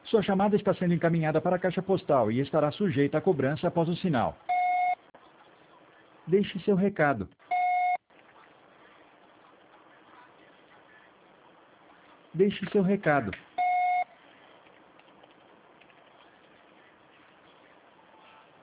Sua chamada está sendo encaminhada para a caixa postal e estará sujeita a cobrança após o sinal. Deixe seu recado. Deixe seu recado.